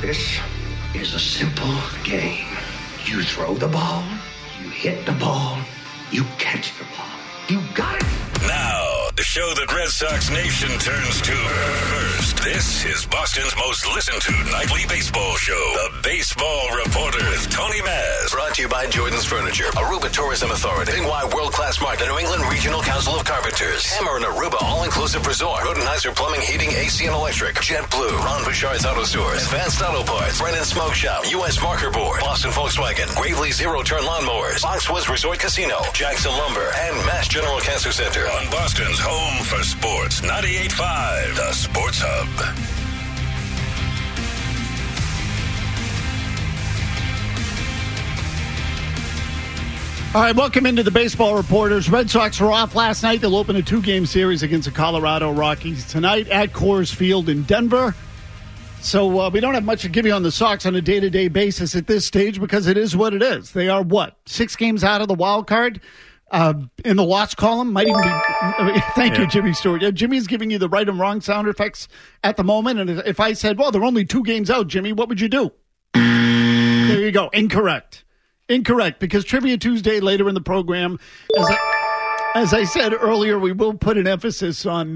This is a simple game. You throw the ball, you hit the ball, you catch the ball. You got it. Now, the show that Red Sox Nation turns to first. This is Boston's most listened to nightly baseball show, The Baseball Reporter with Tony Maz. Brought to you by Jordan's Furniture, Aruba Tourism Authority, Bingwai World Class Market, the New England Regional Council of Carpenters, Hammer and Aruba All-Inclusive Resort, Rodenizer Plumbing, Heating, AC and Electric, JetBlue, Ron Bouchard's Auto Stores, Advanced Auto Parts, Brennan Smoke Shop, U.S. Marker Board, Boston Volkswagen, Gravely Zero Turn Lawnmowers, Foxwoods Resort Casino, Jackson Lumber, and Mass General Cancer Center. On Boston's home for sports, 98.5, The Sports Hub. All right, welcome into the Baseball Reporters. Red Sox were off last night. They'll open a 2-game series against the Colorado Rockies tonight at Coors Field in Denver. So we don't have much to give you on the Sox on a day-to-day basis at this stage because it is what it is. They are, 6 games out of the wild card? In the loss column, might even be. Thank you, Jimmy Stewart. Yeah, Jimmy's giving you the right and wrong sound effects at the moment. And if I said, well, they're only 2 games out, Jimmy, what would you do? There you go. Incorrect, because Trivia Tuesday later in the program, as I said earlier, we will put an emphasis on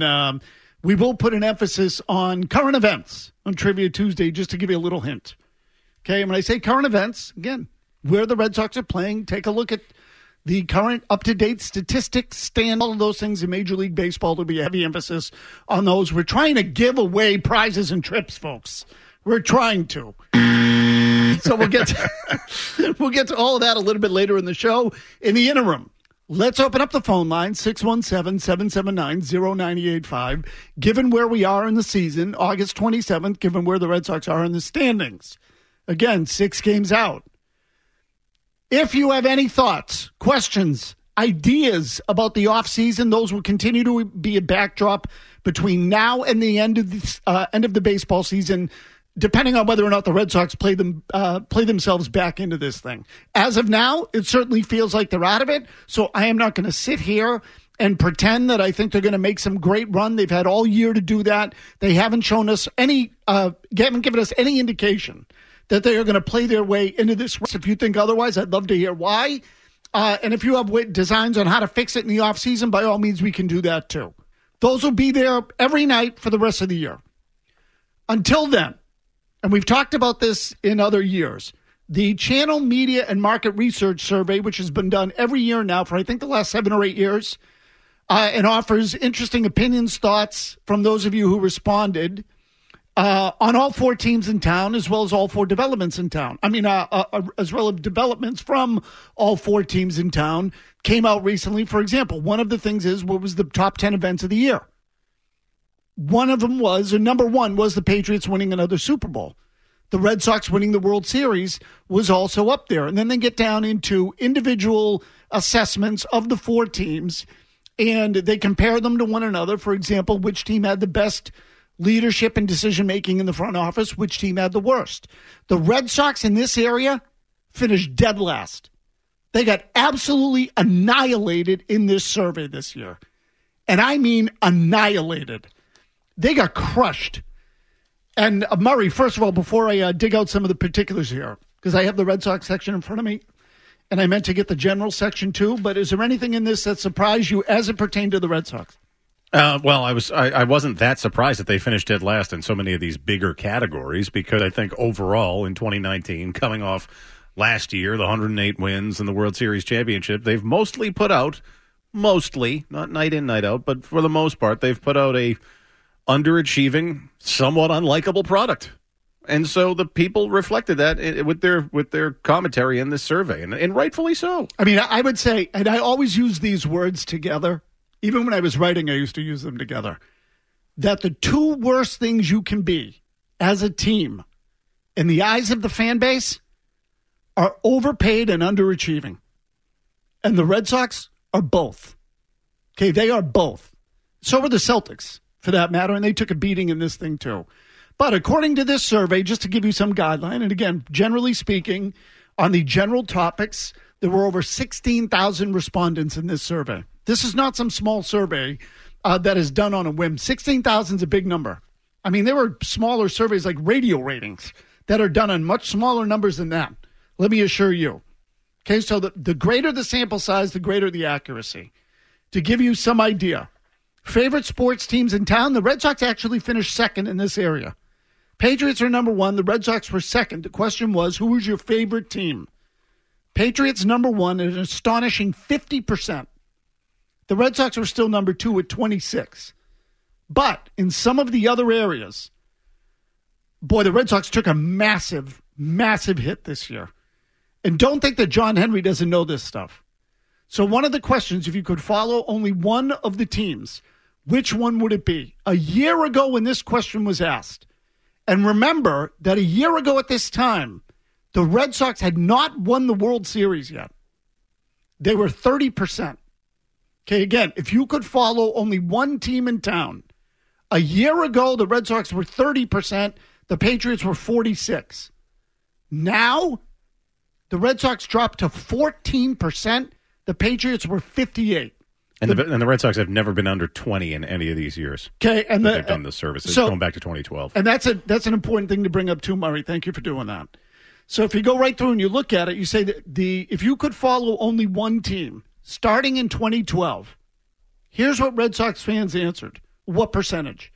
current events on Trivia Tuesday, just to give you a little hint. Okay, and when I say current events, again, where the Red Sox are playing, take a look at the current up-to-date statistics, all of those things in Major League Baseball. There'll be a heavy emphasis on those. We're trying to give away prizes and trips, folks. We're trying to. So we'll get to all of that a little bit later in the show. In the interim, let's open up the phone line, 617-779-0985. Given where we are in the season, August 27th, given where the Red Sox are in the standings. Again, 6 games out. If you have any thoughts, questions, ideas about the offseason, those will continue to be a backdrop between now and the end of the baseball season, depending on whether or not the Red Sox play themselves back into this thing. As of now, it certainly feels like they're out of it, so I am not going to sit here and pretend that I think they're going to make some great run. They've had all year to do that. They haven't shown us haven't given us any indication that they are going to play their way into this. If you think otherwise, I'd love to hear why. And if you have designs on how to fix it in the offseason, by all means, we can do that too. Those will be there every night for the rest of the year. Until then, and we've talked about this in other years, the Channel Media and Market Research Survey, which has been done every year now for I think the last 7 or 8 years, and offers interesting opinions, thoughts from those of you who responded, on all 4 teams in town, as well as all 4 developments in town. As well as developments from all 4 teams in town came out recently. For example, one of the things is, what was the top 10 events of the year? One of them was, or number 1 was the Patriots winning another Super Bowl. The Red Sox winning the World Series was also up there. And then they get down into individual assessments of the 4 teams, and they compare them to one another. For example, which team had the best leadership and decision-making in the front office, which team had the worst. The Red Sox in this area finished dead last. They got absolutely annihilated in this survey this year. And I mean annihilated. They got crushed. And Murray, first of all, before I dig out some of the particulars here, because I have the Red Sox section in front of me, and I meant to get the general section too, but is there anything in this that surprised you as it pertained to the Red Sox? Well, I wasn't that surprised that they finished dead last in so many of these bigger categories, because I think overall in 2019, coming off last year, the 108 wins and the World Series championship, they've mostly, not night in, night out, but for the most part, they've put out a underachieving, somewhat unlikable product. And so the people reflected that with their commentary in this survey, and rightfully so. I mean, I would say, and I always use these words together. Even when I was writing, I used to use them together, that the 2 worst things you can be as a team in the eyes of the fan base are overpaid and underachieving. And the Red Sox are both. Okay, they are both. So are the Celtics, for that matter, and they took a beating in this thing too. But according to this survey, just to give you some guideline, and again, generally speaking, on the general topics, there were over 16,000 respondents in this survey. This is not some small survey that is done on a whim. 16,000 is a big number. I mean, there were smaller surveys like radio ratings that are done on much smaller numbers than that. Let me assure you. Okay, so the greater the sample size, the greater the accuracy. To give you some idea, favorite sports teams in town, the Red Sox actually finished second in this area. Patriots are number one. The Red Sox were second. The question was, who was your favorite team? Patriots number one at an astonishing 50%. The Red Sox were still number two at 26%. But in some of the other areas, boy, the Red Sox took a massive, massive hit this year. And don't think that John Henry doesn't know this stuff. So one of the questions, if you could follow only one of the teams, which one would it be? A year ago when this question was asked, and remember that a year ago at this time, the Red Sox had not won the World Series yet. They were 30%. Okay, again, if you could follow only one team in town, a year ago the Red Sox were 30%, the Patriots were 46%. Now, the Red Sox dropped to 14%, the Patriots were 58%. And the Red Sox have never been under 20 in any of these years. Okay, and they've done this service. It's going back to 2012. And that's an important thing to bring up too, Murray. Thank you for doing that. So if you go right through and you look at it, you say that if you could follow only one team starting in 2012, here's what Red Sox fans answered. What percentage?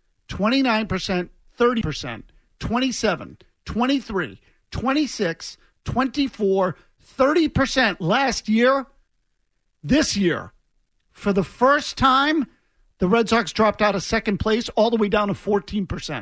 29%, 30%, 27%, 23%, 26%, 24%, 30% last year. This year, for the first time, the Red Sox dropped out of second place all the way down to 14%.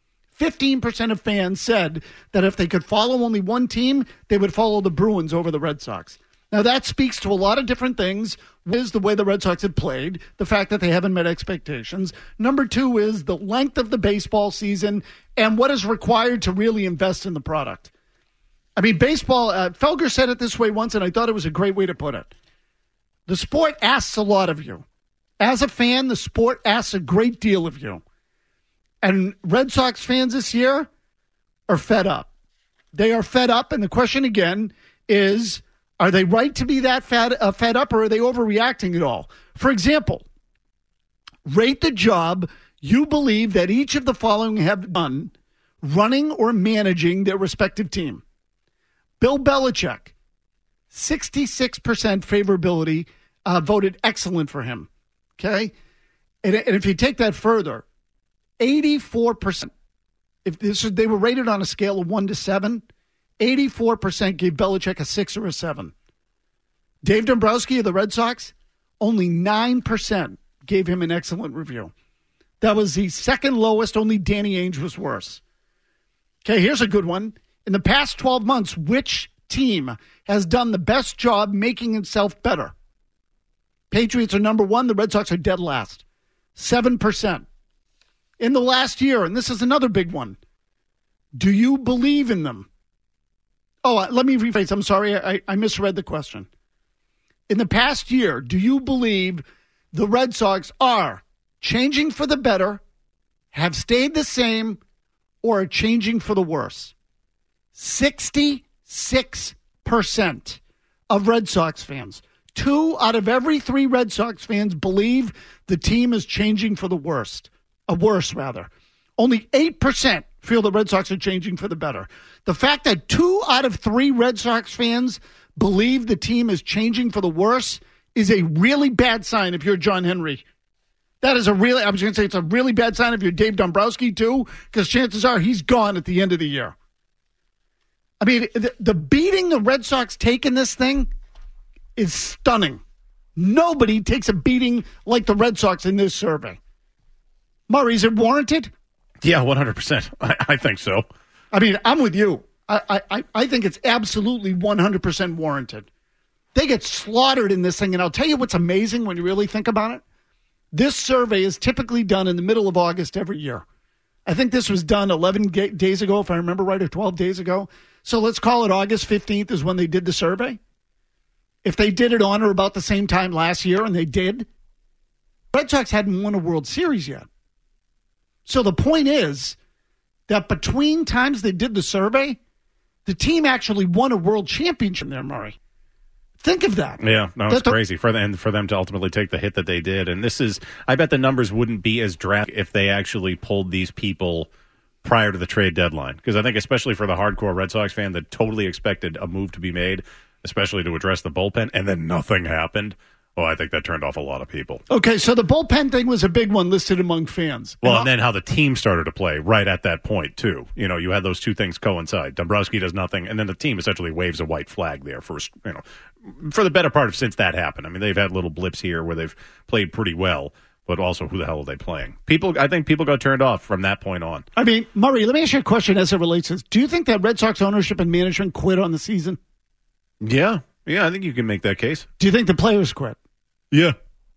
15% of fans said that if they could follow only one team, they would follow the Bruins over the Red Sox. Now, that speaks to a lot of different things. One is the way the Red Sox have played, the fact that they haven't met expectations. Number two is the length of the baseball season and what is required to really invest in the product. I mean, baseball, Felger said it this way once, and I thought it was a great way to put it. The sport asks a lot of you. As a fan, the sport asks a great deal of you. And Red Sox fans this year are fed up. They are fed up, and the question again is, are they right to be that fed up, or are they overreacting at all? For example, rate the job you believe that each of the following have done running or managing their respective team. Bill Belichick, 66% favorability, voted excellent for him. Okay? And if you take that further, 84%, they were rated on a scale of 1 to 7, 84% gave Belichick a 6 or a 7. Dave Dombrowski of the Red Sox, only 9% gave him an excellent review. That was the second lowest. Only Danny Ainge was worse. Okay, here's a good one. In the past 12 months, which team has done the best job making itself better? Patriots are number one. The Red Sox are dead last. 7%. In the last year, and this is another big one, do you believe in them? Oh, let me rephrase. I'm sorry. I misread the question. In the past year, do you believe the Red Sox are changing for the better, have stayed the same, or are changing for the worse? 66% of Red Sox fans, 2 out of every 3 Red Sox fans believe the team is changing for the worse. Only 8% feel the Red Sox are changing for the better. The fact that 2 out of 3 Red Sox fans believe the team is changing for the worse is a really bad sign if you're John Henry. I was going to say it's a really bad sign if you're Dave Dombrowski too, because chances are he's gone at the end of the year. I mean, the beating the Red Sox take in this thing is stunning. Nobody takes a beating like the Red Sox in this survey. Murray, is it warranted? Yeah, 100%. I think so. I mean, I'm with you. I think it's absolutely 100% warranted. They get slaughtered in this thing, and I'll tell you what's amazing when you really think about it. This survey is typically done in the middle of August every year. I think this was done 11 days ago, if I remember right, or 12 days ago. So let's call it August 15th is when they did the survey. If they did it on or about the same time last year, and they did, Red Sox hadn't won a World Series yet. So the point is that between times they did the survey, the team actually won a world championship there, Murray. Think of that. Yeah, no, it's crazy for them to ultimately take the hit that they did. And this is, I bet the numbers wouldn't be as drastic if they actually pulled these people prior to the trade deadline. Because I think especially for the hardcore Red Sox fan that totally expected a move to be made, especially to address the bullpen, and then nothing happened. Well, I think that turned off a lot of people. Okay, so the bullpen thing was a big one listed among fans. Well, and then how the team started to play right at that point, too. You know, you had those two things coincide. Dombrowski does nothing, and then the team essentially waves a white flag there for the better part of since that happened. I mean, they've had little blips here where they've played pretty well, but also who the hell are they playing? I think people got turned off from that point on. I mean, Murray, let me ask you a question as it relates to this. Do you think that Red Sox ownership and management quit on the season? Yeah, I think you can make that case. Do you think the players quit? Yeah.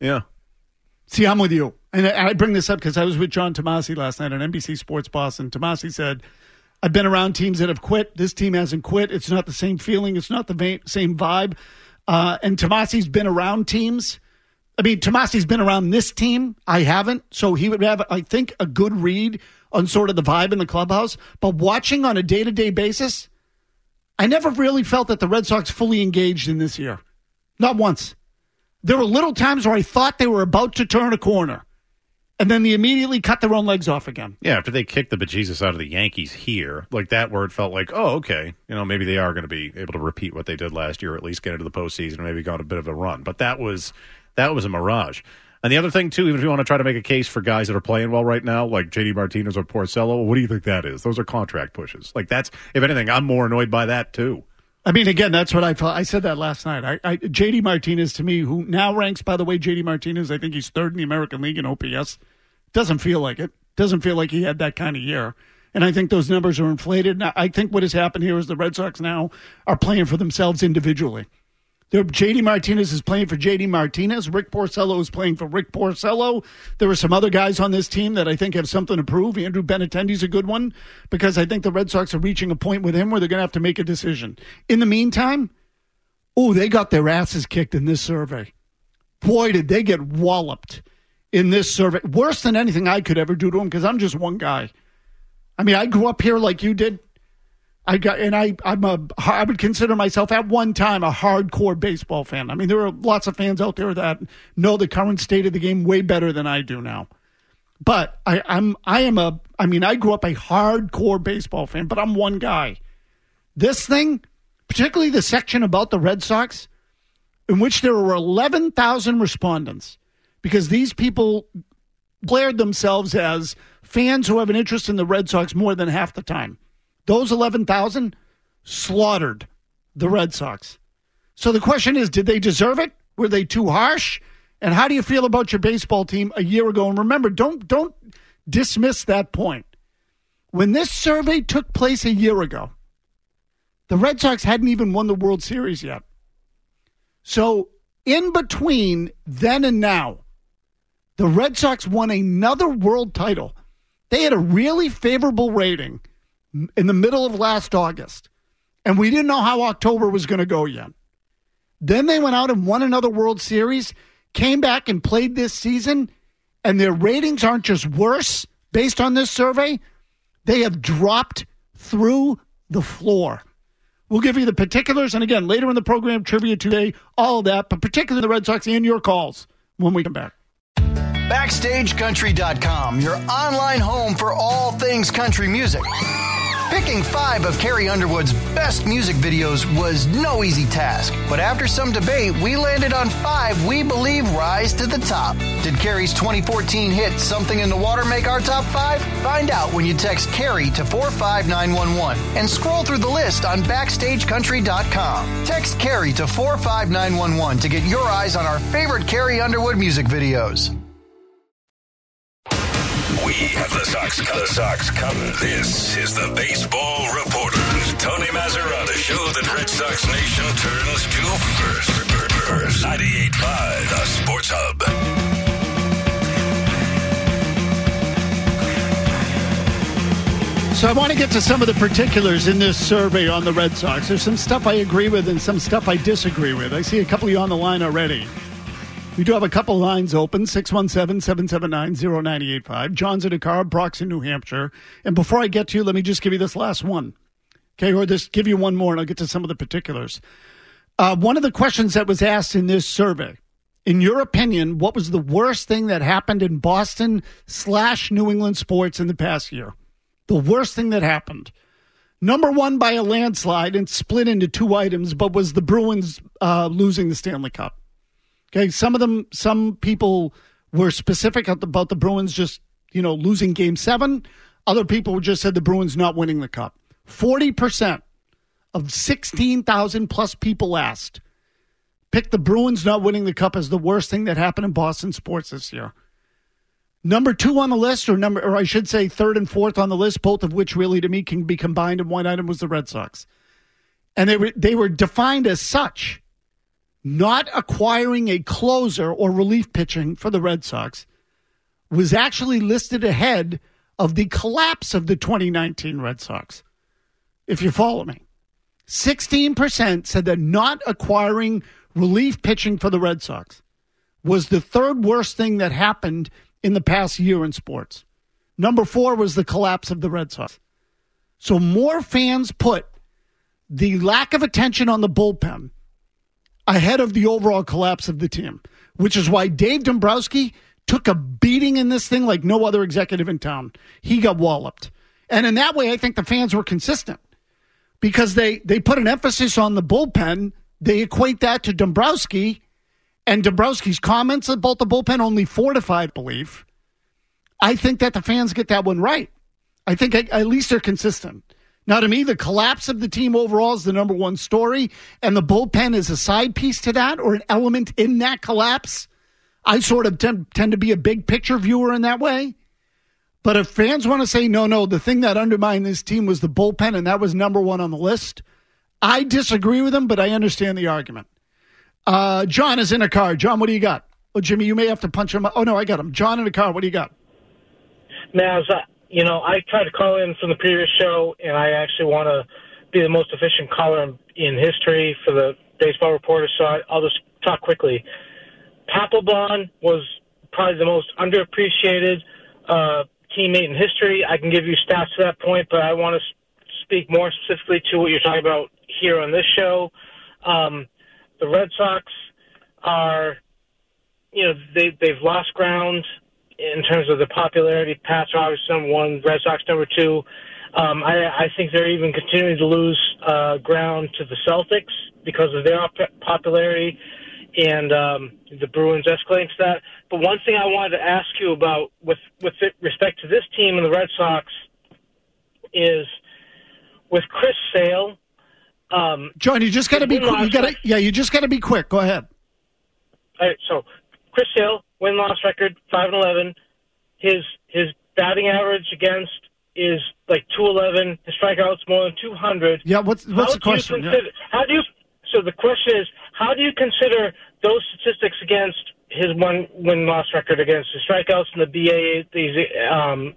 See, I'm with you. And I bring this up because I was with John Tomasi last night on NBC Sports Boston. Tomasi said, I've been around teams that have quit. This team hasn't quit. It's not the same feeling. It's not the same vibe. And Tomasi's been around teams. I mean, Tomasi's been around this team. I haven't. So he would have, I think, a good read on sort of the vibe in the clubhouse. But watching on a day-to-day basis, I never really felt that the Red Sox fully engaged in this year. Not once. There were little times where I thought they were about to turn a corner, and then they immediately cut their own legs off again. Yeah, after they kicked the bejesus out of the Yankees here, like that where it felt like, oh, okay, maybe they are going to be able to repeat what they did last year, or at least get into the postseason and maybe go on a bit of a run. But that was a mirage. And the other thing, too, even if you want to try to make a case for guys that are playing well right now, like J.D. Martinez or Porcello, what do you think that is? Those are contract pushes. Like that's, if anything, I'm more annoyed by that, too. I mean, again, that's what I thought. I said that last night. J.D. Martinez, to me, who now ranks, by the way, J.D. Martinez, I think he's third in the American League in OPS. Doesn't feel like it. Doesn't feel like he had that kind of year. And I think those numbers are inflated. And I think what has happened here is the Red Sox now are playing for themselves individually. J.D. Martinez is playing for J.D. Martinez. Rick Porcello is playing for Rick Porcello. There are some other guys on this team that I think have something to prove. Andrew Benintendi's a good one because I think the Red Sox are reaching a point with him where they're going to have to make a decision. In the meantime, they got their asses kicked in this survey. Boy, did they get walloped in this survey. Worse than anything I could ever do to them because I'm just one guy. I mean, I grew up here like you did. I would consider myself at one time a hardcore baseball fan. I mean, there are lots of fans out there that know the current state of the game way better than I do now. But I grew up a hardcore baseball fan, but I'm one guy. This thing, particularly the section about the Red Sox, in which there were 11,000 respondents, because these people declared themselves as fans who have an interest in the Red Sox more than half the time. Those 11,000 slaughtered the Red Sox. So the question is, did they deserve it? Were they too harsh? And how do you feel about your baseball team a year ago? And remember, don't dismiss that point. When this survey took place a year ago, the Red Sox hadn't even won the World Series yet. So in between then and now, the Red Sox won another world title. They had a really favorable rating in the middle of last August, and we didn't know how October was going to go yet. Then they went out and won another World Series, came back and played this season, and their ratings aren't just worse based on this survey. They have dropped through the floor. We'll give you the particulars, and again, later in the program, trivia today, all of that, but particularly the Red Sox and your calls when we come back. BackstageCountry.com, your online home for all things country music. Picking 5 of Carrie Underwood's best music videos was no easy task, but after some debate, we landed on 5 we believe rise to the top. Did Carrie's 2014 hit Something in the Water make our top 5? Find out when you text Carrie to 45911 and scroll through the list on BackstageCountry.com. Text Carrie to 45911 to get your eyes on our favorite Carrie Underwood music videos. We have the Sox covered. This is the Baseball Reporters. Tony Mazzarata show that Red Sox Nation turns to first. 98.5, the Sports Hub. So I want to get to some of the particulars in this survey on the Red Sox. There's some stuff I agree with and some stuff I disagree with. I see a couple of you on the line already. We do have a couple lines open, 617-779-0985. John's in Dakar, Brock's in New Hampshire. And before I get to you, let me just give you this last one. Okay, or just give you one more, and I'll get to some of the particulars. One of the questions that was asked in this survey, in your opinion, what was the worst thing that happened in Boston/New England sports in the past year? The worst thing that happened. Number one by a landslide and split into two items, but was the Bruins losing the Stanley Cup. Okay, some people were specific about the Bruins just, losing Game 7. Other people just said the Bruins not winning the Cup. 40% of 16,000 plus people asked picked the Bruins not winning the Cup as the worst thing that happened in Boston sports this year. Number two on the list, or I should say third and fourth on the list, both of which really to me can be combined in one item, was the Red Sox. And they were defined as such. Not acquiring a closer or relief pitching for the Red Sox was actually listed ahead of the collapse of the 2019 Red Sox. If you follow me. 16% said that not acquiring relief pitching for the Red Sox was the third worst thing that happened in the past year in sports. Number 4 was the collapse of the Red Sox. So more fans put the lack of attention on the bullpen ahead of the overall collapse of the team, which is why Dave Dombrowski took a beating in this thing like no other executive in town. He got walloped. And in that way, I think the fans were consistent because they put an emphasis on the bullpen. They equate that to Dombrowski and Dombrowski's comments about the bullpen only fortify belief. I think that the fans get that one right. I think at least they're consistent. Now, to me, the collapse of the team overall is the number one story, and the bullpen is a side piece to that or an element in that collapse. I sort of tend to be a big picture viewer in that way. But if fans want to say, no, the thing that undermined this team was the bullpen, and that was number one on the list, I disagree with them, but I understand the argument. John is in a car. John, what do you got? Oh, Jimmy, you may have to punch him. Oh, no, I got him. John in a car. What do you got? Now, I tried to call in from the previous show, and I actually want to be the most efficient caller in history for the baseball reporter, so I'll just talk quickly. Papelbon was probably the most underappreciated teammate in history. I can give you stats to that point, but I want to speak more specifically to what you're talking about here on this show. The Red Sox are, they've lost ground in terms of the popularity. Pats are obviously number one, Red Sox number two. I think they're even continuing to lose ground to the Celtics because of their popularity, and the Bruins escalating to that. But one thing I wanted to ask you about with respect to this team and the Red Sox is with Chris Sale. John, you just got to be quick. You just got to be quick. Go ahead. All right, so Chris Sale, win-loss record 5-11. His batting average against is like 211. His strikeouts more than 200. Yeah, what's the question? So the question is, how do you consider those statistics against his win-loss record against the strikeouts and the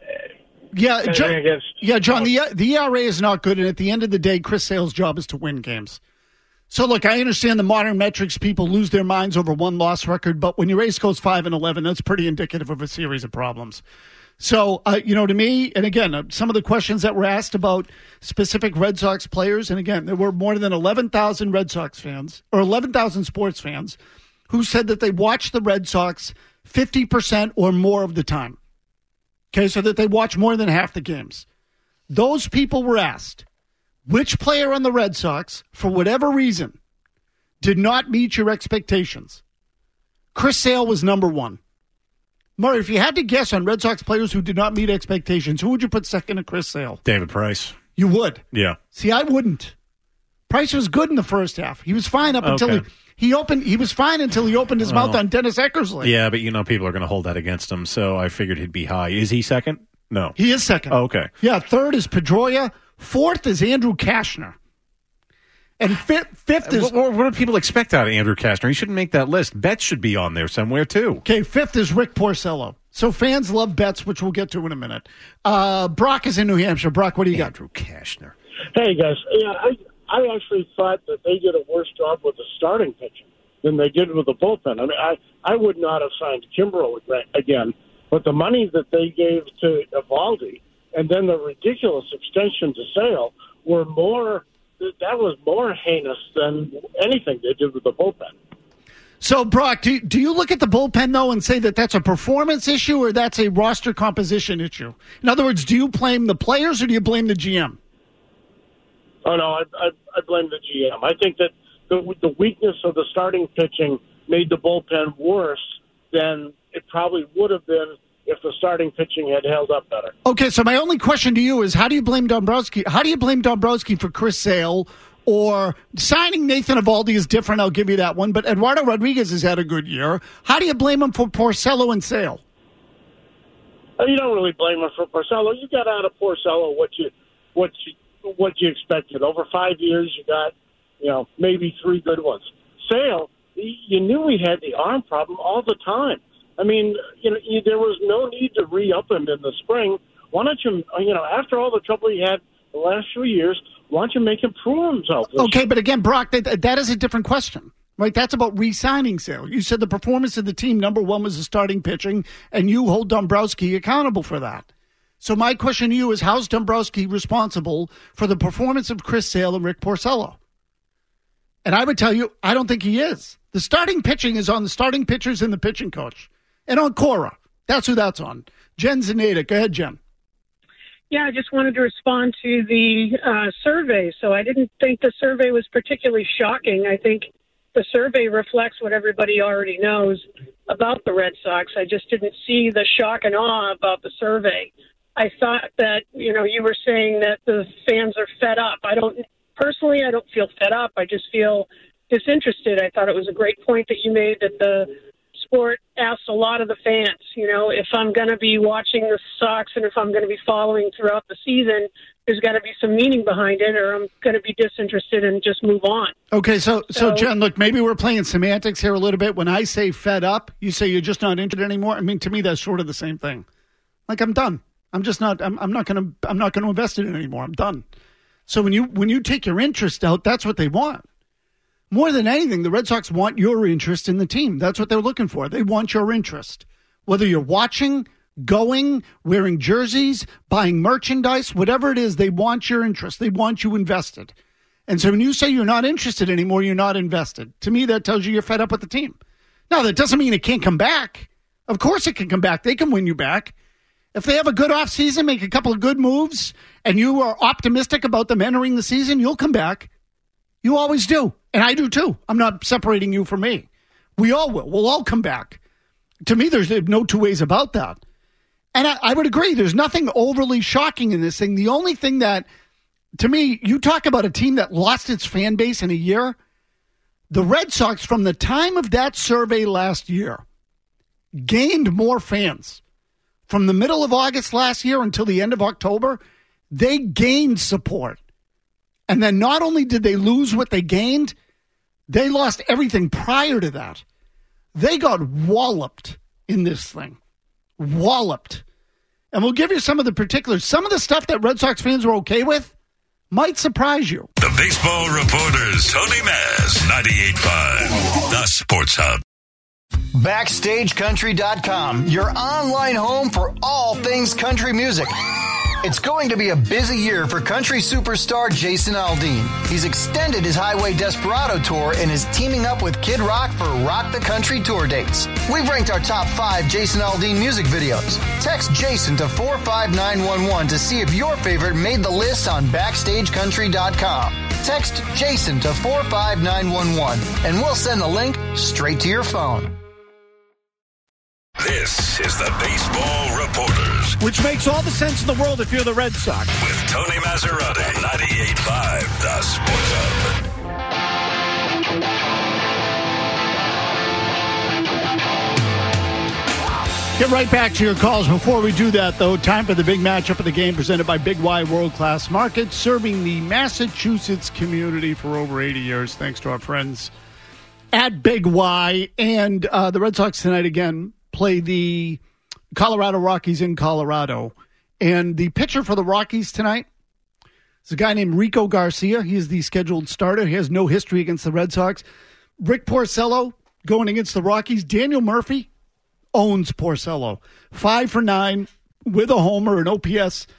John, the ERA is not good, and at the end of the day, Chris Sale's job is to win games. So, look, I understand the modern metrics, people lose their minds over one-loss record, but when your ace goes 5-11, that's pretty indicative of a series of problems. So, to me, and again, some of the questions that were asked about specific Red Sox players, and again, there were more than 11,000 Red Sox fans, or 11,000 sports fans, who said that they watched the Red Sox 50% or more of the time. Okay, so that they watch more than half the games. Those people were asked, which player on the Red Sox, for whatever reason, did not meet your expectations? Chris Sale was number one. Murray, if you had to guess on Red Sox players who did not meet expectations, who would you put second to Chris Sale? David Price. You would? Yeah. See, I wouldn't. Price was good in the first half. He was fine up until he was fine until he opened his mouth on Dennis Eckersley. Yeah, but people are going to hold that against him, so I figured he'd be high. Is he second? No. He is second. Oh, okay. Yeah, third is Pedroia. Fourth is Andrew Kashner. And fifth is... What do people expect out of Andrew Kashner? He shouldn't make that list. Betts should be on there somewhere, too. Okay, fifth is Rick Porcello. So fans love Betts, which we'll get to in a minute. Brock is in New Hampshire. Brock, what do you got? Andrew Kashner. Hey, guys. Yeah, I actually thought that they did a worse job with the starting pitching than they did with the bullpen. I mean, I would not have signed Kimbrel again, but the money that they gave to Eovaldi and then the ridiculous extension to Sale that was more heinous than anything they did with the bullpen. So, Brock, do you look at the bullpen, though, and say that that's a performance issue or that's a roster composition issue? In other words, do you blame the players or do you blame the GM? Oh, no, I blame the GM. I think that the weakness of the starting pitching made the bullpen worse than it probably would have been if the starting pitching had held up better. Okay, so my only question to you is, how do you blame Dombrowski? How do you blame Dombrowski for Chris Sale? Or signing Nathan Eovaldi is different, I'll give you that one. But Eduardo Rodriguez has had a good year. How do you blame him for Porcello and Sale? You don't really blame him for Porcello. You got out of Porcello what you expected. Over 5 years, you got maybe 3 good ones. Sale, you knew he had the arm problem all the time. I mean, there was no need to re-up him in the spring. Why don't you, after all the trouble he had the last few years, why don't you make him prove himself? Okay, but again, Brock, that is a different question, right? That's about re-signing Sale. You said the performance of the team, number one, was the starting pitching, and you hold Dombrowski accountable for that. So my question to you is, how's Dombrowski responsible for the performance of Chris Sale and Rick Porcello? And I would tell you, I don't think he is. The starting pitching is on the starting pitchers and the pitching coach. And on Cora. That's who that's on. Jen Zaneta. Go ahead, Jen. Yeah, I just wanted to respond to the survey. So I didn't think the survey was particularly shocking. I think the survey reflects what everybody already knows about the Red Sox. I just didn't see the shock and awe about the survey. I thought that, you were saying that the fans are fed up. I don't feel fed up. I just feel disinterested. I thought it was a great point that you made that the sport asks a lot of the fans. If I'm going to be watching the Sox and if I'm going to be following throughout the season, there's got to be some meaning behind it, or I'm going to be disinterested and just move on. Okay, so Jen, look, maybe we're playing semantics here a little bit. When I say fed up, you say you're just not interested anymore. I mean, to me, that's sort of the same thing. Like, I'm done. I'm just not. I'm not going to invest in it anymore. I'm done. So when you take your interest out, that's what they want. More than anything, the Red Sox want your interest in the team. That's what they're looking for. They want your interest. Whether you're watching, going, wearing jerseys, buying merchandise, whatever it is, they want your interest. They want you invested. And so when you say you're not interested anymore, you're not invested. To me, that tells you you're fed up with the team. Now, that doesn't mean it can't come back. Of course it can come back. They can win you back. If they have a good offseason, make a couple of good moves, and you are optimistic about them entering the season, you'll come back. You always do. And I do too. I'm not separating you from me. We all will. We'll all come back. To me, there's no two ways about that. And I would agree. There's nothing overly shocking in this thing. The only thing that, to me, you talk about a team that lost its fan base in a year. The Red Sox, from the time of that survey last year, gained more fans. From the middle of August last year until the end of October, they gained support. And then not only did they lose what they gained, they lost everything prior to that. They got walloped in this thing. Walloped. And we'll give you some of the particulars. Some of the stuff that Red Sox fans were okay with might surprise you. The Baseball Reporters, Tony Maz, 98.5, The Sports Hub. BackstageCountry.com, your online home for all things country music. It's going to be a busy year for country superstar Jason Aldean. He's extended his Highway Desperado tour and is teaming up with Kid Rock for Rock the Country tour dates. We've ranked our top 5 Jason Aldean music videos. Text Jason to 45911 to see if your favorite made the list on BackstageCountry.com. Text Jason to 45911 and we'll send the link straight to your phone. This is the Baseball Reporters. Which makes all the sense in the world if you're the Red Sox. With Tony Maserati, 98.5, The Sports Hub. Get right back to your calls. Before we do that, though, time for the big matchup of the game presented by Big Y World Class Market, serving the Massachusetts community for over 80 years. Thanks to our friends at Big Y. And the Red Sox tonight, again, play the Colorado Rockies in Colorado. And the pitcher for the Rockies tonight is a guy named Rico Garcia. He is the scheduled starter. He has no history against the Red Sox. Rick Porcello going against the Rockies. Daniel Murphy owns Porcello. 5 for 9 with a homer, an OPS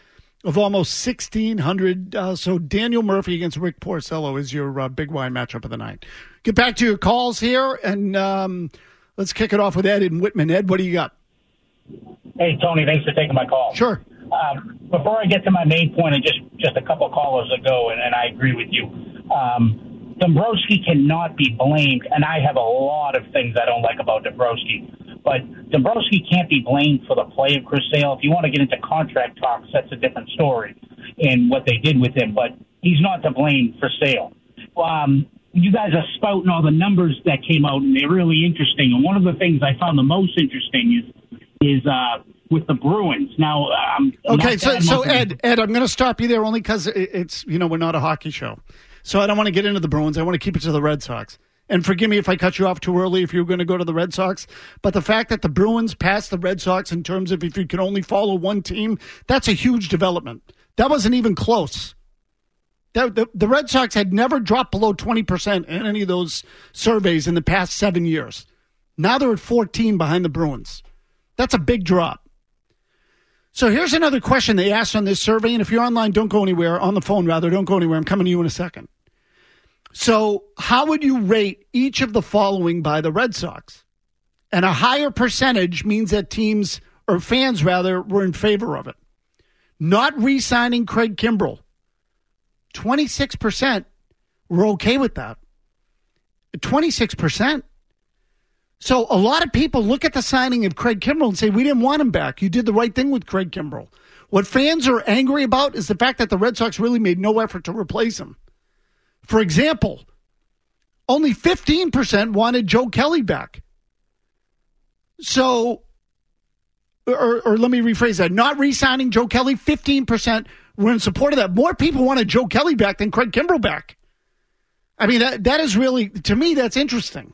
of almost 1,600. So Daniel Murphy against Rick Porcello is your Big Y matchup of the night. Get back to your calls here, and let's kick it off with Ed in Whitman. Ed, what do you got? Hey, Tony, thanks for taking my call. Sure. Before I get to my main point, and just a couple callers ago, and I agree with you, Dombrowski cannot be blamed, and I have a lot of things I don't like about Dombrowski, but Dombrowski can't be blamed for the play of Chris Sale. If you want to get into contract talks, that's a different story and what they did with him, but he's not to blame for Sale. You guys are spouting all the numbers that came out, and they're really interesting, and one of the things I found the most interesting is with the Bruins. Now, okay, so Ed, I'm going to stop you there only because it's, we're not a hockey show. So I don't want to get into the Bruins. I want to keep it to the Red Sox. And forgive me if I cut you off too early if you were going to go to the Red Sox. But the fact that the Bruins passed the Red Sox in terms of if you can only follow one team, that's a huge development. That wasn't even close. The Red Sox had never dropped below 20% in any of those surveys in the past 7 years. Now they're at 14 behind the Bruins. That's a big drop. So here's another question they asked on this survey, and if you're online, don't go anywhere. On the phone, rather, don't go anywhere. I'm coming to you in a second. So how would you rate each of the following by the Red Sox? And a higher percentage means that teams, or fans rather, were in favor of it. Not re-signing Craig Kimbrell. 26% were okay with that. 26%. So a lot of people look at the signing of Craig Kimbrell and say, we didn't want him back. You did the right thing with Craig Kimbrell. What fans are angry about is the fact that the Red Sox really made no effort to replace him. For example, only 15% wanted Joe Kelly back. So, or let me rephrase that. Not re-signing Joe Kelly, 15% were in support of that. More people wanted Joe Kelly back than Craig Kimbrell back. I mean, that is really, to me, that's interesting.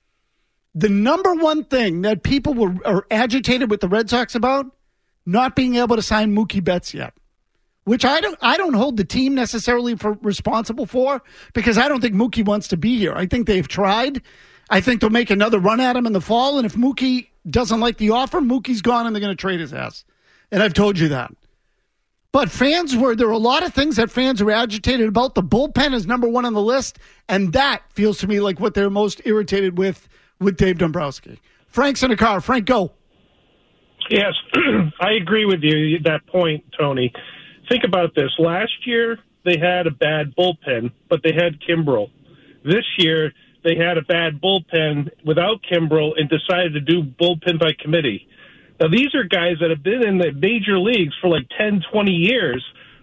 The number one thing that people are agitated with the Red Sox about, not being able to sign Mookie Betts yet, which I don't hold the team necessarily responsible for, because I don't think Mookie wants to be here. I think they've tried. I think they'll make another run at him in the fall, and if Mookie doesn't like the offer, Mookie's gone and they're going to trade his ass. And I've told you that. But there are a lot of things that fans are agitated about. The bullpen is number one on the list, and that feels to me like what they're most irritated with Dave Dombrowski. Frank's in the car. Frank, go. Yes, I agree with you, that point, Tony. Think about this. Last year, they had a bad bullpen, but they had Kimbrell. This year, they had a bad bullpen without Kimbrell and decided to do bullpen by committee. Now, these are guys that have been in the major leagues for like 10, 20 years.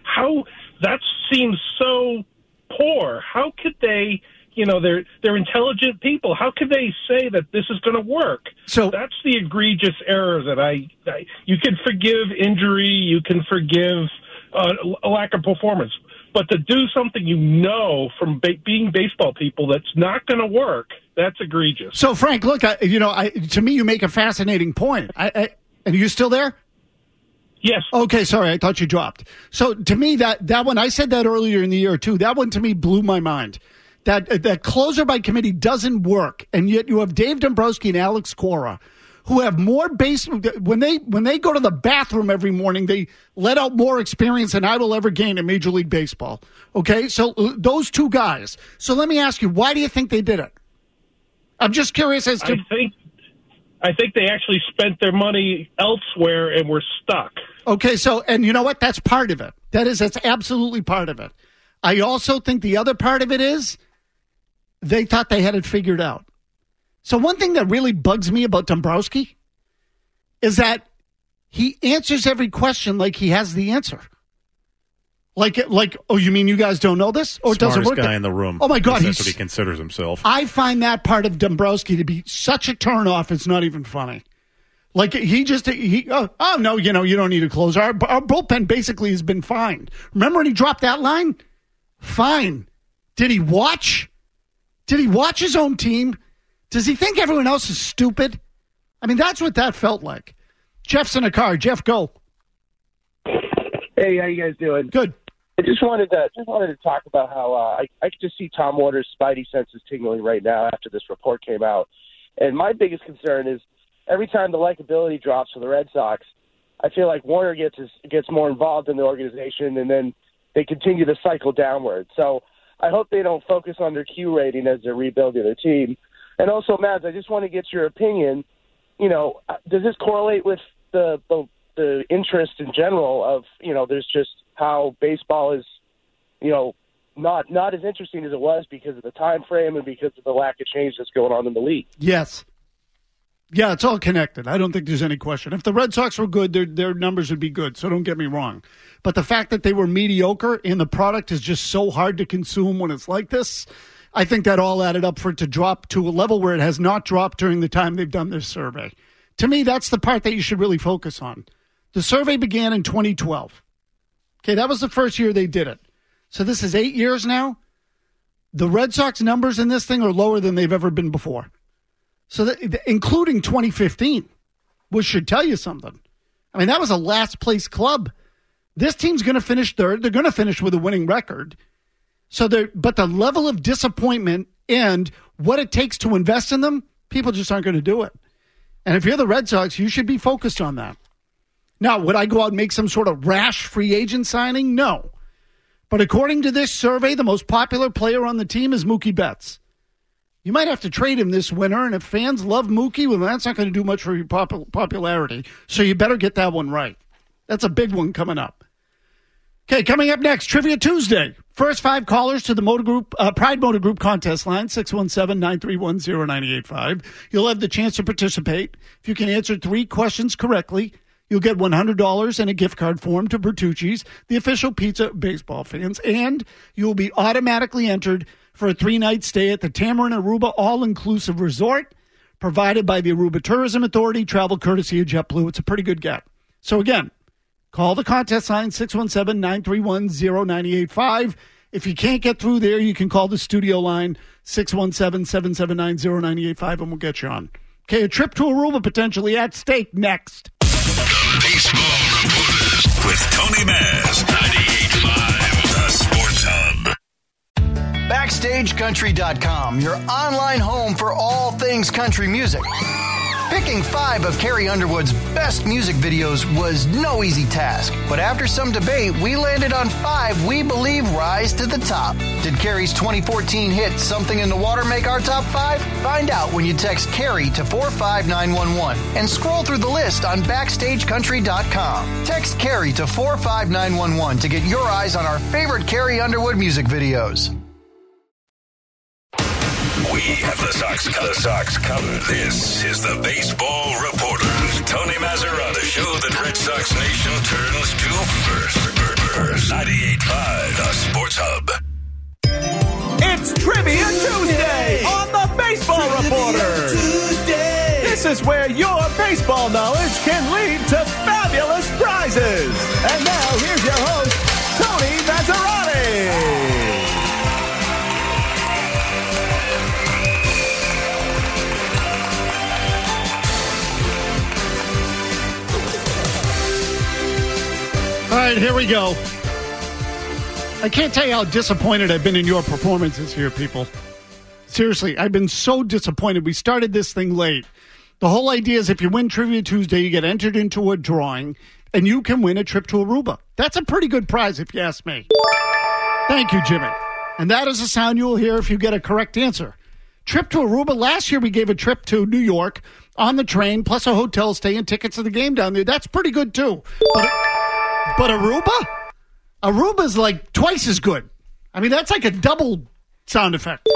That seems so poor. How could they... they're intelligent people. How could they say that this is going to work? So that's the egregious error that you can forgive injury, you can forgive a lack of performance, but to do something from being baseball people that's not going to work, that's egregious. So Frank, look, to me, you make a fascinating point. And are you still there? Yes. Okay, sorry, I thought you dropped. So to me, that one, I said that earlier in the year too. That one to me blew my mind. That closer by committee doesn't work, and yet you have Dave Dombrowski and Alex Cora, who have more base. When they go to the bathroom every morning, they let out more experience than I will ever gain in Major League Baseball. Okay, so those two guys. So let me ask you, why do you think they did it? I'm just curious as to. I think they actually spent their money elsewhere and were stuck. Okay, so and you know what? That's part of it. That's absolutely part of it. I also think the other part of it is, they thought they had it figured out. So one thing that really bugs me about Dombrowski is that he answers every question like he has the answer. Like, oh, you mean you guys don't know this? Or it doesn't work? Smartest guy in the room. Oh, my God. That's what he considers himself. I find that part of Dombrowski to be such a turnoff, it's not even funny. Like, no, you don't need a closer. Our bullpen basically has been fine. Remember when he dropped that line? Fine. Did he watch? Did he watch his own team? Does he think everyone else is stupid? I mean, that's what that felt like. Jeff's in a car. Jeff, go. Hey, how you guys doing? Good. I just wanted to talk about how I could just see Tom Waters' spidey senses tingling right now after this report came out. And my biggest concern is every time the likability drops for the Red Sox, I feel like Warner gets more involved in the organization, and then they continue to cycle downward. So I hope they don't focus on their Q rating as they're rebuilding their team. And also, Mads, I just want to get your opinion. You know, does this correlate with the interest in general of, you know, there's just how baseball is, you know, not as interesting as it was because of the time frame and because of the lack of change that's going on in the league? Yes. Yeah, it's all connected. I don't think there's any question. If the Red Sox were good, their numbers would be good, so don't get me wrong. But the fact that they were mediocre and the product is just so hard to consume when it's like this, I think that all added up for it to drop to a level where it has not dropped during the time they've done this survey. To me, that's the part that you should really focus on. The survey began in 2012. Okay, that was the first year they did it. So this is 8 years now. The Red Sox numbers in this thing are lower than they've ever been before. So including 2015, which should tell you something. I mean, that was a last-place club. This team's going to finish third. They're going to finish with a winning record. But the level of disappointment and what it takes to invest in them, people just aren't going to do it. And if you're the Red Sox, you should be focused on that. Now, would I go out and make some sort of rash free agent signing? No. But according to this survey, the most popular player on the team is Mookie Betts. You might have to trade him this winter, and if fans love Mookie, well, that's not going to do much for your popularity. So you better get that one right. That's a big one coming up. Okay, coming up next, Trivia Tuesday. First 5 callers to the Motor Group, Pride Motor Group contest line, 617-931-0985. You'll have the chance to participate. If you can answer 3 questions correctly, you'll get $100 and a gift card form to Bertucci's, the official pizza of baseball fans, and you will be automatically entered for a 3-night stay at the Tamarind Aruba All-Inclusive Resort, provided by the Aruba Tourism Authority, travel courtesy of JetBlue. It's a pretty good get. So again, call the contest line, 617-931-0985. If you can't get through there, you can call the studio line, 617-779-0985, and we'll get you on. Okay, a trip to Aruba potentially at stake next. The Baseball Reporters with Tony Maz, 98.5, The Sports Hub. BackstageCountry.com, your online home for all things country music. Picking 5 of Carrie Underwood's best music videos was no easy task, but after some debate, we landed on 5 we believe rise to the top. Did Carrie's 2014 hit Something in the Water make our top 5? Find out when you text Carrie to 45911 and scroll through the list on BackstageCountry.com. Text Carrie to 45911 to get your eyes on our favorite Carrie Underwood music videos. We have the Sox covered. This is the Baseball Reporters. Tony Mazzarata, show that Red Sox Nation turns to first. 98.5, The Sports Hub. It's Trivia Tuesday on the Baseball Reporters. This is where your baseball knowledge can lead to fabulous prizes. And now here's your host, Tony Mazzarati. All right, here we go. I can't tell you how disappointed I've been in your performances here, people. Seriously, I've been so disappointed. We started this thing late. The whole idea is if you win Trivia Tuesday, you get entered into a drawing, and you can win a trip to Aruba. That's a pretty good prize, if you ask me. Thank you, Jimmy. And that is the sound you will hear if you get a correct answer. Trip to Aruba. Last year, we gave a trip to New York on the train, plus a hotel stay and tickets to the game down there. That's pretty good, too. But Aruba? Aruba's like twice as good. I mean, that's like a double sound effect.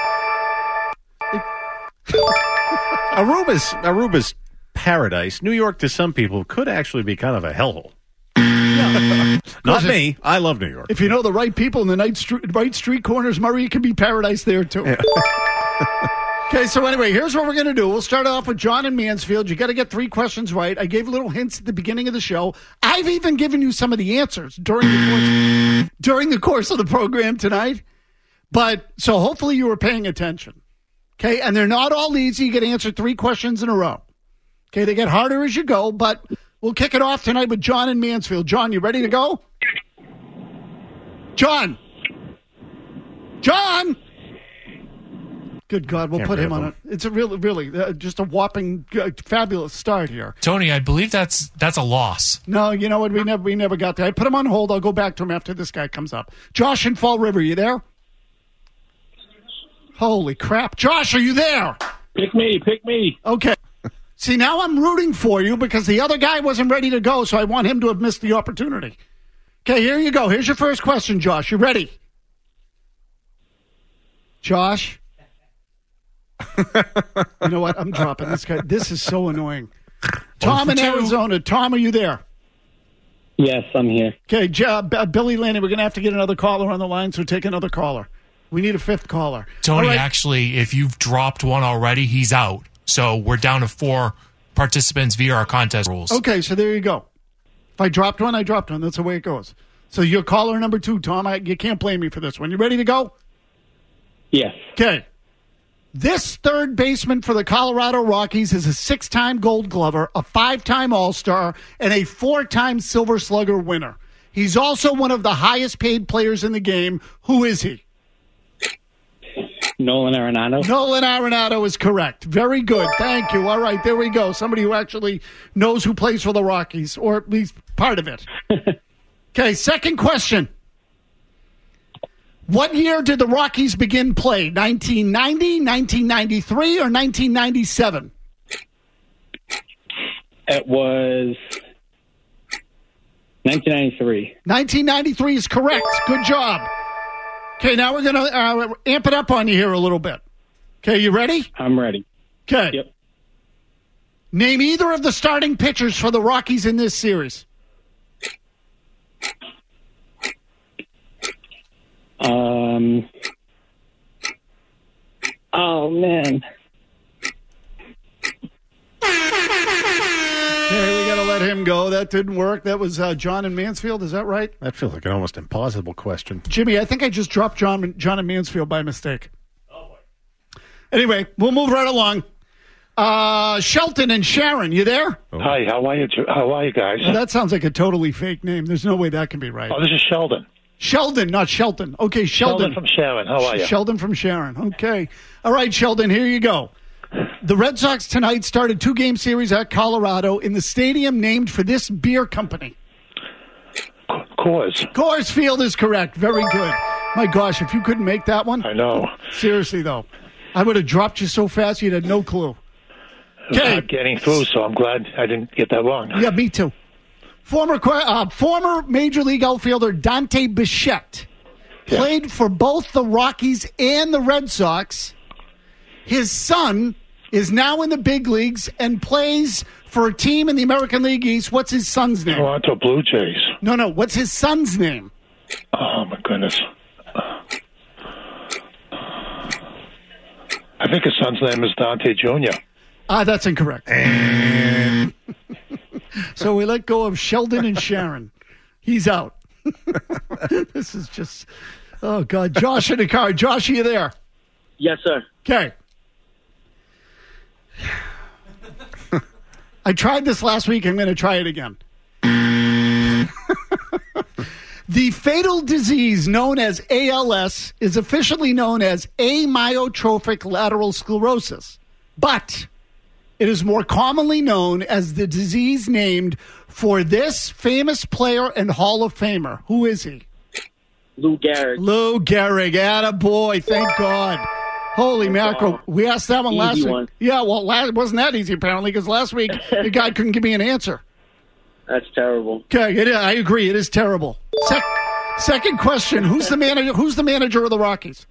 Aruba's paradise. New York, to some people, could actually be kind of a hellhole. Not me. I love New York. If you know the right people in the right street corners, Murray, it can be paradise there, too. Yeah. Okay, so anyway, here's what we're going to do. We'll start off with John in Mansfield. You got to get 3 questions right. I gave little hints at the beginning of the show. I've even given you some of the answers during the course of the program tonight. But so hopefully you were paying attention. Okay, and they're not all easy. You get to answer 3 questions in a row. Okay, they get harder as you go, but we'll kick it off tonight with John in Mansfield. John, you ready to go? John! Good God, we'll Can't put him riff on it. It's a really just a whopping, fabulous start here. Tony, I believe that's a loss. No, you know what? We never got there. I put him on hold. I'll go back to him after this guy comes up. Josh in Fall River, you there? Holy crap. Josh, are you there? Pick me. Okay. See, now I'm rooting for you because the other guy wasn't ready to go, so I want him to have missed the opportunity. Okay, here you go. Here's your first question, Josh. You ready? Josh? You know what? I'm dropping this guy. This is so annoying. Tom in Arizona. Tom, are you there? Yes, I'm here. Okay, Billy Lanny, we're going to have to get another caller on the line, so take another caller. We need a fifth caller. Tony, actually, if you've dropped one already, he's out. So we're down to 4 participants via our contest rules. Okay, so there you go. If I dropped one, I dropped one. That's the way it goes. So you're caller number 2, Tom. You can't blame me for this one. You ready to go? Yes. Okay. This third baseman for the Colorado Rockies is a 6-time Gold Glover, a 5-time All-Star, and a 4-time Silver Slugger winner. He's also one of the highest paid players in the game. Who is he? Nolan Arenado. Nolan Arenado is correct. Very good. Thank you. All right, there we go. Somebody who actually knows who plays for the Rockies, or at least part of it. Okay, second question. What year did the Rockies begin play? 1990, 1993, or 1997? It was 1993. 1993 is correct. Good job. Okay, now we're going to amp it up on you here a little bit. Okay, you ready? I'm ready. Okay. Yep. Name either of the starting pitchers for the Rockies in this series. Oh, man. Okay, we got to let him go. That didn't work. That was John in Mansfield. Is that right? That feels like an almost impossible question. Jimmy, I think I just dropped John in Mansfield by mistake. Anyway, we'll move right along. Shelton and Sharon, you there? Hi, how are you? How are you guys? Well, that sounds like a totally fake name. There's no way that can be right. Oh, this is Sheldon. Sheldon, not Shelton. Okay, Sheldon. Sheldon from Sharon. How are you? Sheldon from Sharon. Okay. All right, Sheldon, here you go. The Red Sox tonight started 2-game series at Colorado in the stadium named for this beer company. Coors. Coors Field is correct. Very good. My gosh, if you couldn't make that one. I know. Seriously, though. I would have dropped you so fast you'd have no clue. Okay. Not getting through, so I'm glad I didn't get that wrong. Yeah, me too. Former Major League outfielder Dante Bichette played for both the Rockies and the Red Sox. His son is now in the big leagues and plays for a team in the American League East. What's his son's name? Toronto Blue Jays. No. What's his son's name? Oh, my goodness. I think his son's name is Dante Jr. That's incorrect. So we let go of Sheldon and Sharon. He's out. This is just, oh, God. Josh in the car. Josh, are you there? Yes, sir. Okay. I tried this last week. I'm going to try it again. The fatal disease known as ALS is officially known as amyotrophic lateral sclerosis, but it is more commonly known as the disease named for this famous player and Hall of Famer. Who is he? Lou Gehrig. Lou Gehrig. Attaboy. Thank God. Holy mackerel. We asked that one last week. Yeah, well, it wasn't that easy, apparently, because last week the guy couldn't give me an answer. That's terrible. Okay, I agree. It is terrible. Second question: Who's the manager? Who's the manager of the Rockies?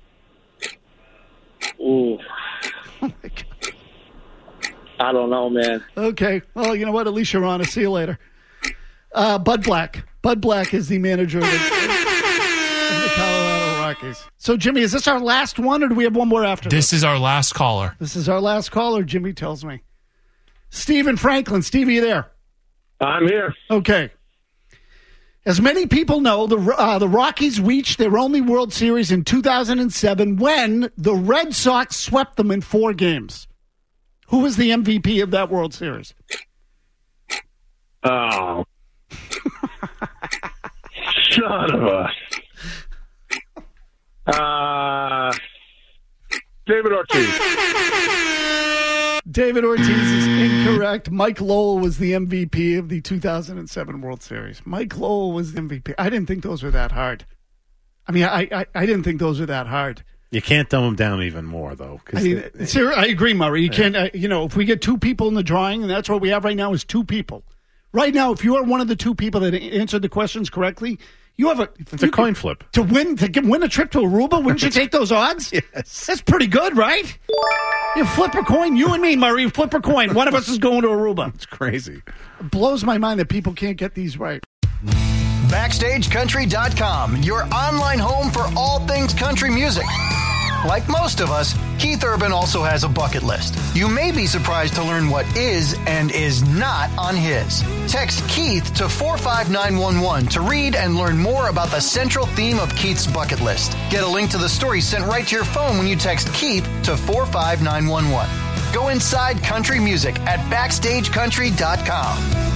Ooh. Oh my God. I don't know, man. Okay. Well, you know what? At least you're honest. See you later. Bud Black. Bud Black is the manager of the Colorado Rockies. So, Jimmy, is this our last one, or do we have one more after this? This is our last caller. This is our last caller, Jimmy tells me. Stephen Franklin. Steve, are you there? I'm here. Okay. As many people know, the Rockies reached their only World Series in 2007 when the Red Sox swept them in 4 games. Who was the MVP of that World Series? Oh. Son of a... David Ortiz. David Ortiz is incorrect. Mike Lowell was the MVP of the 2007 World Series. Mike Lowell was the MVP. I didn't think those were that hard. I mean, I didn't think those were that hard. You can't dumb them down even more, though. I agree, Murray. You can't. If we get two people in the drawing, and that's what we have right now is two people. Right now, if you are one of the two people that answered the questions correctly, you have it's a coin flip to win a trip to Aruba. Wouldn't you take those odds? Yes, that's pretty good, right? You flip a coin. You and me, Murray, flip a coin. One of us is going to Aruba. It's crazy. It blows my mind that people can't get these right. BackstageCountry.com, your online home for all things country music. Like most of us, Keith Urban also has a bucket list. You may be surprised to learn what is and is not on his. Text Keith to 45911 to read and learn more about the central theme of Keith's bucket list. Get a link to the story sent right to your phone when you text Keith to 45911. Go inside country music at BackstageCountry.com.